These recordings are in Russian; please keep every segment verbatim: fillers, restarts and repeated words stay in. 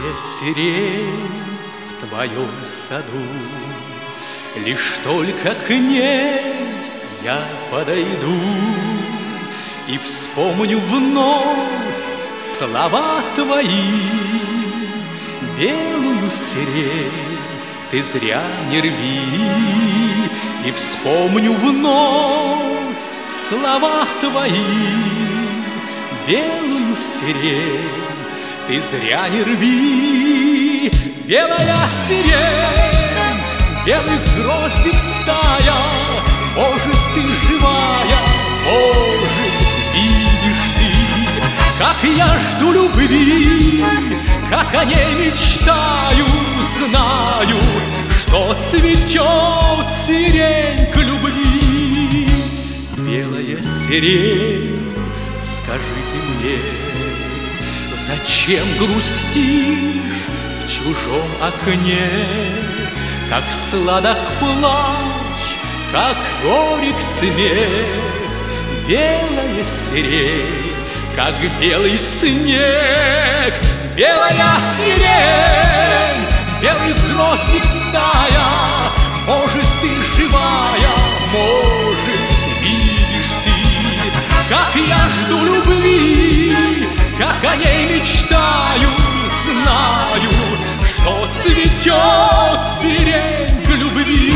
Белая сирень в твоем саду, лишь только к ней я подойду и вспомню вновь слова твои. Белую сирень ты зря не рви, и вспомню вновь слова твои. Белую сирень ты зря не рви. Белая сирень, белых гроздей стая, может, ты живая, может, видишь ты, как я жду любви, как о ней мечтаю, знаю, что цветет сирень к любви. Белая сирень, скажи ты мне, зачем грустишь в чужом окне? Как сладок плач, как горек смех. Белая сирень, как белый снег. Белая сирень, белых гроздей стая, может, ты живая, может, видишь ты, как я жду любви, как о ней мечтаю, знаю, что цветет сирень к любви.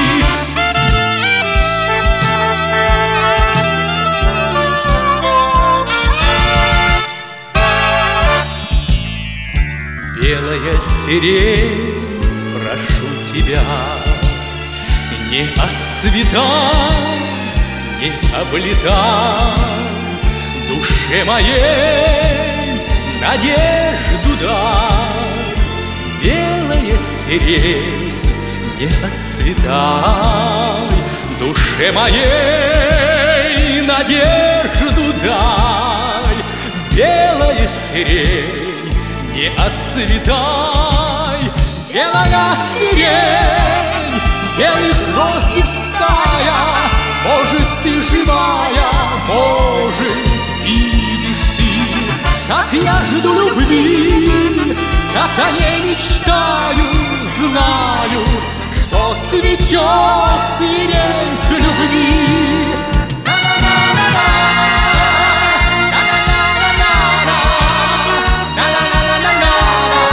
Белая сирень, прошу тебя, не отцветай, не облетай душе моей надежду дай. Белая сирень, не отцветай душе моей надежду дай. Белая сирень, не отцветай. Белая сирень, белых гроздей стая, может, ты живая, может, видишь ты, как я жду любви, как о ней мечтаю, знаю, что цветет сирень к любви.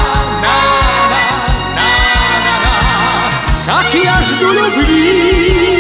Как я жду любви,